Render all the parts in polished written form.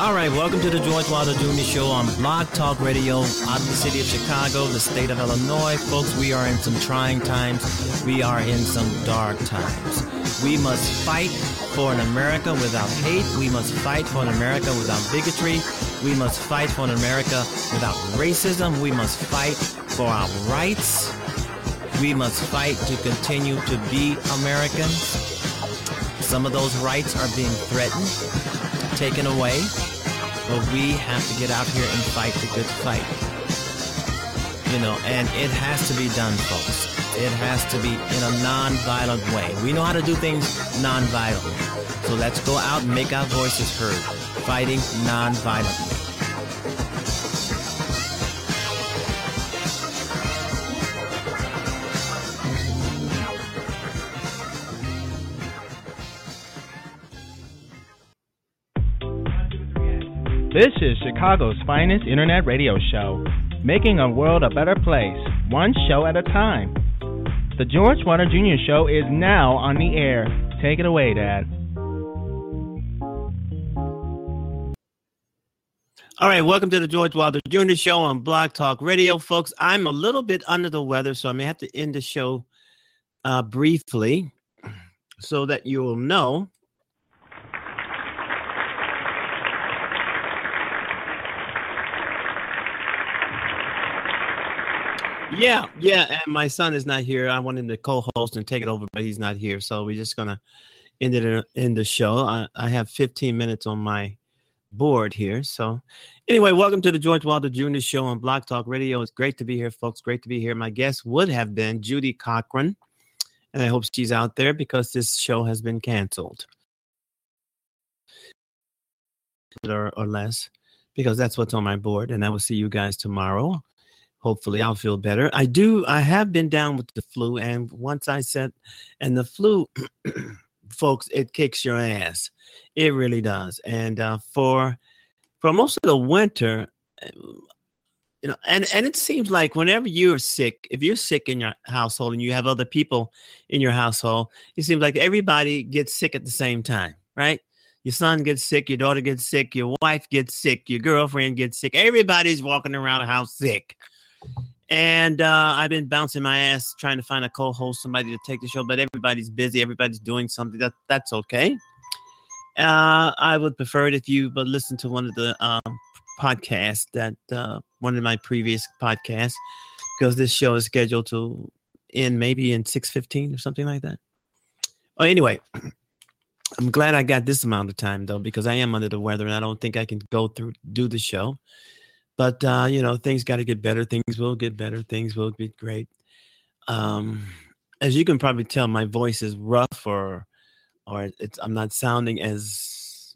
All right, welcome to the George Wilder Jr. Show on Blog Talk Radio out of the city of Chicago, the state of Illinois. Folks, we are in some trying times. We are in some dark times. We must fight for an America without hate. We must fight for an America without bigotry. We must fight for an America without racism. We must fight for our rights. We must fight to continue to be Americans. Some of those rights are being threatened, taken away, but we have to get out here and fight the good fight. You know, and it has to be done, folks. It has to be in a non-violent way. We know how to do things non-violently. So let's go out and make our voices heard, fighting non-violently. This is Chicago's finest internet radio show, making a world a better place, one show at a time. The George Wilder Jr. Show is now on the air. Take it away, Dad. All right, welcome to the George Wilder Jr. Show on Blog Talk Radio. Folks, I'm a little bit under the weather, so I may have to end the show briefly so that you will know. Yeah, and my son is not here. I want him to co-host and take it over, but he's not here, so we're just gonna end it in the show. I have 15 minutes on my board here. So anyway, welcome to the George Wilder Jr. Show on Blog Talk Radio. It's great to be here, folks. Great to be here. My guest would have been Judy Cochran, and I hope she's out there because this show has been canceled or less, because that's what's on my board, and I will see you guys tomorrow. Hopefully I'll feel better. I have been down with the flu, and once I said, and the flu, folks, it kicks your ass. It really does. And for most of the winter, you know, and it seems like whenever you're sick, if you're sick in your household and you have other people in your household, it seems like everybody gets sick at the same time, right? Your son gets sick, your daughter gets sick, your wife gets sick, your girlfriend gets sick. Everybody's walking around the house sick. And I've been bouncing my ass trying to find a co-host, somebody to take the show, but everybody's busy. Everybody's doing something. That's okay. I would prefer it if you would listen to one of the podcasts, one of my previous podcasts, because this show is scheduled to end maybe in 6:15 or something like that. Oh, anyway, I'm glad I got this amount of time, though, because I am under the weather, and I don't think I can do the show. But, you know, things got to get better. Things will get better. Things will be great. As you can probably tell, my voice is rough, or I'm not sounding as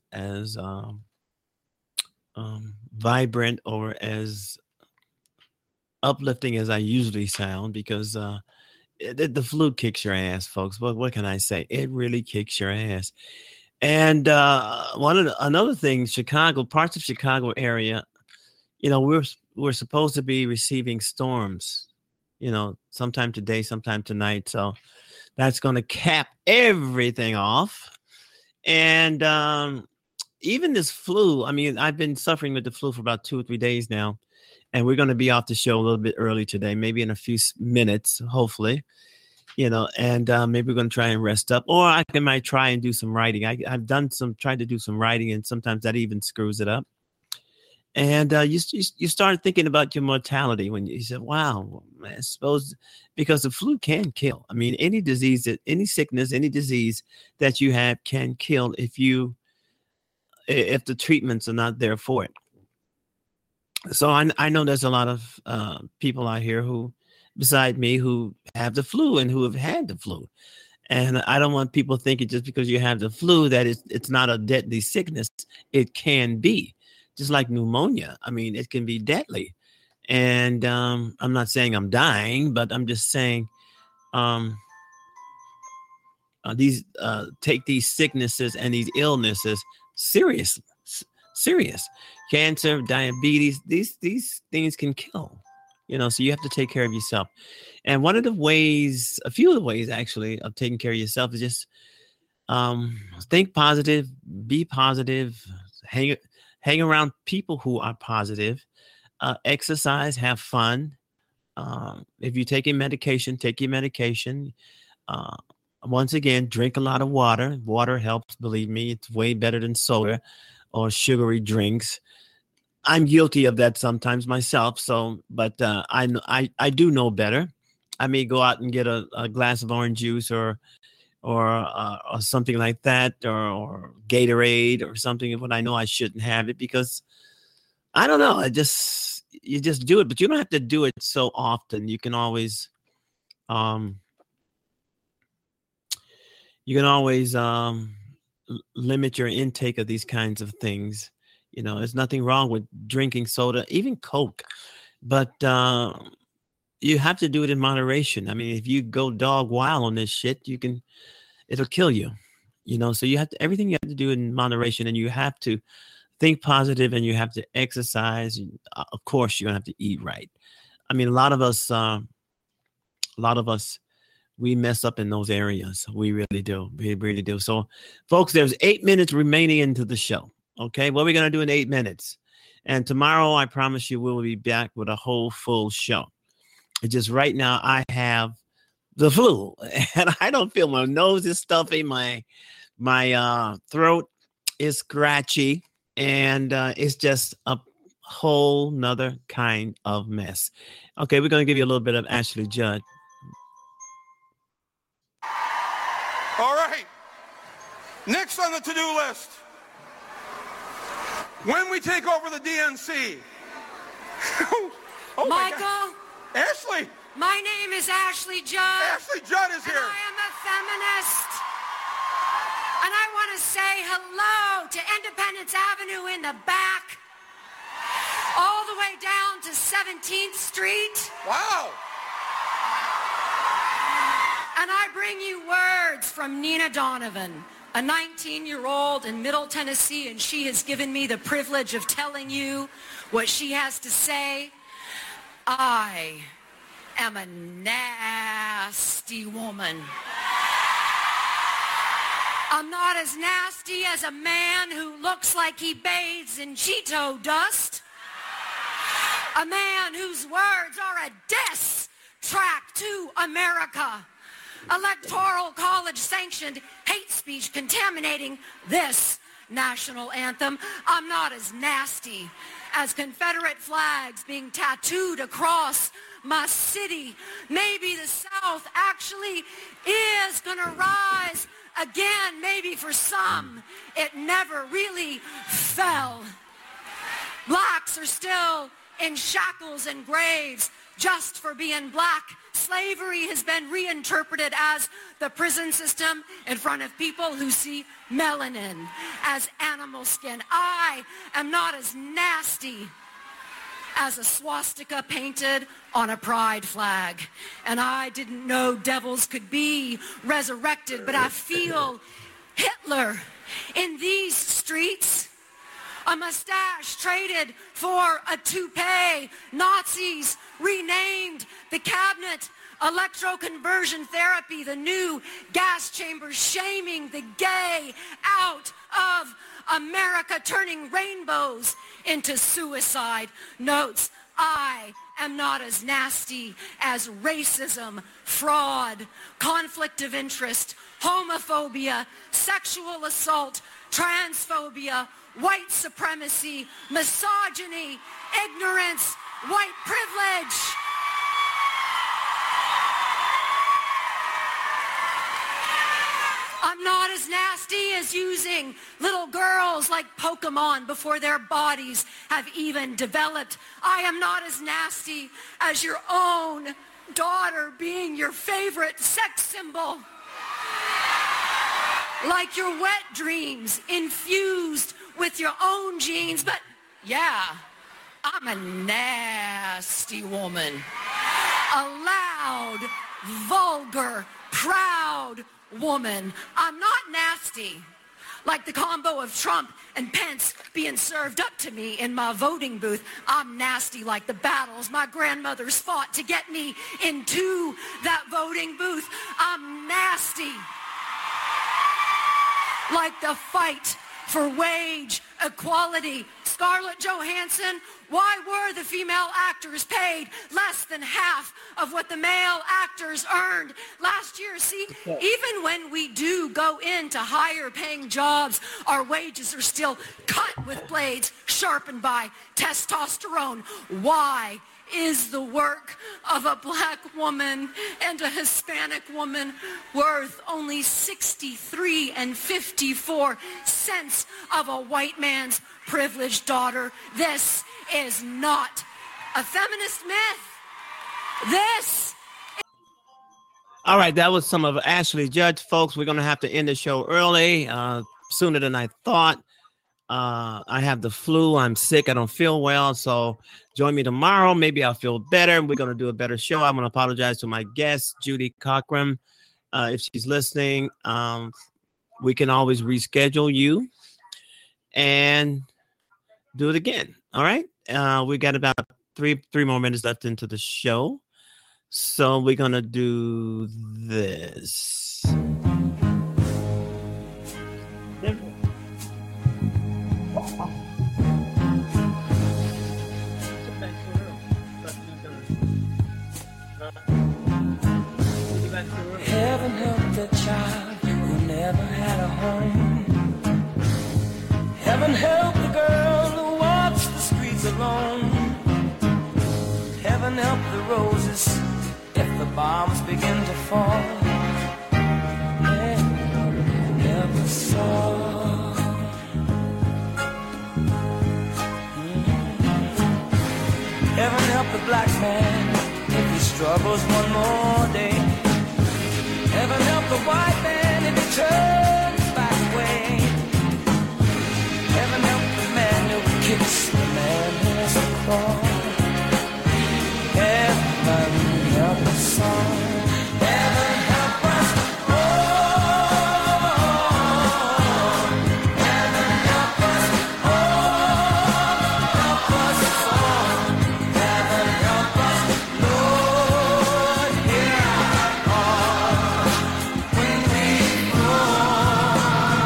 vibrant or as uplifting as I usually sound, because the flu kicks your ass, folks. What can I say? It really kicks your ass. And another thing, parts of Chicago area, you know, we're supposed to be receiving storms, you know, sometime today, sometime tonight. So that's going to cap everything off. And even this flu, I mean, I've been suffering with the flu for about 2 or 3 days now. And we're going to be off the show a little bit early today, maybe in a few minutes, hopefully, you know, and maybe we're going to try and rest up, or I might try and do some writing. I've tried to do some writing, and sometimes that even screws it up. And you start thinking about your mortality when you said, wow, I suppose, because the flu can kill. I mean, any disease, any sickness, any disease that you have can kill if the treatments are not there for it. So I know there's a lot of people out here beside me, who have the flu and who have had the flu. And I don't want people thinking just because you have the flu that it's not a deadly sickness. It can be. Just like pneumonia. I mean, it can be deadly. And I'm not saying I'm dying, but I'm just saying take these sicknesses and these illnesses serious. Cancer, diabetes, these things can kill. You know, so you have to take care of yourself. And a few of the ways actually of taking care of yourself is just think positive, be positive, hang hang around people who are positive, exercise, have fun. If you're taking medication, take your medication. Uh, Once again, drink a lot of water. Water helps, believe me. It's way better than soda or sugary drinks. I'm guilty of that sometimes myself. So, but I do know better. I may go out and get a glass of orange juice or something like that, or Gatorade or something when I know I shouldn't have it because I don't know. You just do it, but you don't have to do it so often. Um, you can always limit your intake of these kinds of things. There's nothing wrong with drinking soda, even Coke, but you have to do it in moderation. I mean, if you go dog wild on this shit, it'll kill you. So everything you have to do in moderation, and you have to think positive, and you have to exercise. Of course, you're gonna have to eat right. I mean, a lot of us, we mess up in those areas. We really do. We really do. So, folks, there's 8 minutes remaining into the show. Okay, what are we gonna do in 8 minutes? And tomorrow, I promise you, we'll be back with a whole full show. It's just right now, I have the flu, and I don't feel my nose is stuffy, my throat is scratchy, and it's just a whole nother kind of mess. Okay, we're going to give you a little bit of Ashley Judd. All right. Next on the to-do list. When we take over the DNC. Oh Michael? My God. Ashley. My name is Ashley Judd. Ashley Judd is here. And I am a feminist. And I want to say hello to Independence Avenue in the back, all the way down to 17th Street. Wow. And I bring you words from Nina Donovan, a 19-year-old in Middle Tennessee, and she has given me the privilege of telling you what she has to say. I am a nasty woman. I'm not as nasty as a man who looks like he bathes in Cheeto dust. A man whose words are a diss track to America. Electoral college sanctioned hate speech contaminating this national anthem. I'm not as nasty as Confederate flags being tattooed across my city. Maybe the South actually is gonna rise again. Maybe for some, it never really fell. Blacks are still in shackles and graves just for being black. Slavery has been reinterpreted as the prison system in front of people who see melanin as animal skin. I am not as nasty as a swastika painted on a pride flag. And I didn't know devils could be resurrected, but I feel Hitler in these streets. A mustache traded for a toupee. Nazis renamed the cabinet electroconversion therapy, the new gas chamber, shaming the gay out of America, turning rainbows into suicide notes. I am not as nasty as racism, fraud, conflict of interest, homophobia, sexual assault, transphobia, white supremacy, misogyny, ignorance, white privilege. I'm not as nasty as using little girls like Pokemon before their bodies have even developed. I am not as nasty as your own daughter being your favorite sex symbol. Like your wet dreams infused with your own genes, but yeah, I'm a nasty woman. A loud, vulgar, proud woman. I'm not nasty like the combo of Trump and Pence being served up to me in my voting booth. I'm nasty like the battles my grandmothers fought to get me into that voting booth. I'm nasty like the fight for wage equality Scarlett Johansson? Why were the female actors paid less than half of what the male actors earned last year? See, even when we do go into higher paying jobs, our wages are still cut with blades sharpened by testosterone. Why is the work of a black woman and a Hispanic woman worth only 63 and 54 cents of a white man's privileged daughter? This is not a feminist myth. This. All right, that was some of Ashley Judge, folks. We're going to have to end the show early, sooner than I thought. I have the flu. I'm sick. I don't feel well. So join me tomorrow. Maybe I'll feel better. We're going to do a better show. I'm going to apologize to my guest, Judy Cochran. If she's listening, we can always reschedule you and do it again. All right. We got about three more minutes left into the show. So we're going to do this. Heaven help the child who never had a home. Heaven help the girl who walks the streets alone. Heaven help the roses if the bombs begin to fall. Never saw. Heaven help the black man if he struggles one more day. Heaven help the white man if he turns back away. Heaven help the man who kicks the man who has a claw. Heaven help us all. Heaven help us all. Heaven help us all. Help us all. Heaven help us, Lord, hear our call when we fall.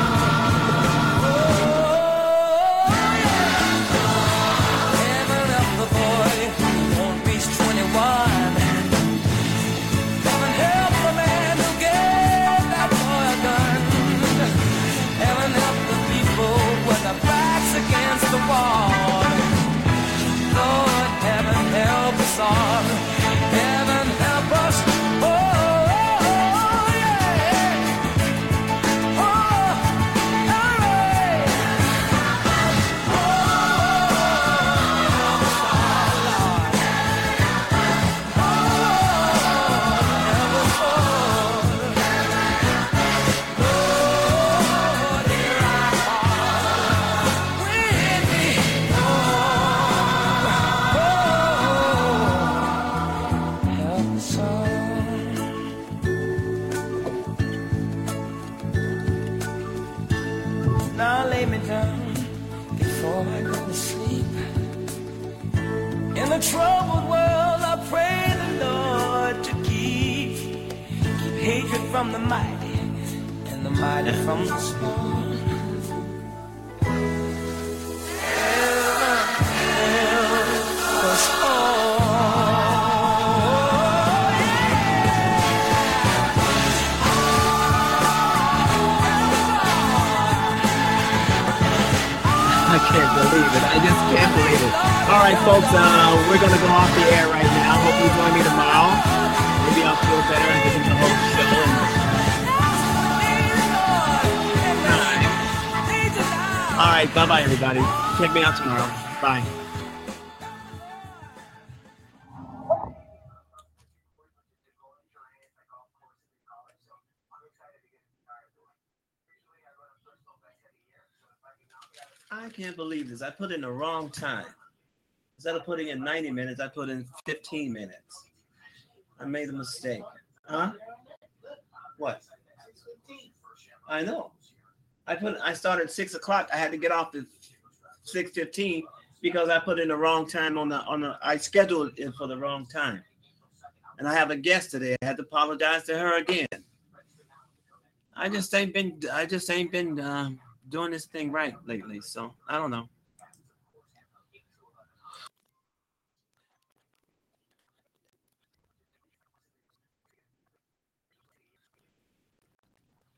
Heaven help the boy who won't reach 21. Heaven help the man who gave that boy a gun. Heaven help the people with their backs against the wall. Lord, heaven help us all. Heaven help us. Oh, yeah. Oh, hooray. Now lay me down before I go to sleep. In a troubled world, I pray the Lord to keep hatred from the mighty and the mighty from the small. Heaven help us all. I can't believe it. I just can't believe it. All right, folks, we're going to go off the air right now. Hope you join me tomorrow. Maybe I'll feel better and get into the whole show. All right, bye-bye, everybody. Check me out tomorrow. Bye. I can't believe this. I put in the wrong time. Instead of putting in 90 minutes, I put in 15 minutes. I made a mistake. Huh? What? I know. I started at 6 o'clock. I had to get off at 6:15 because I put in the wrong time I scheduled it for the wrong time. And I have a guest today. I had to apologize to her again. I just ain't been doing this thing right lately, so I don't know.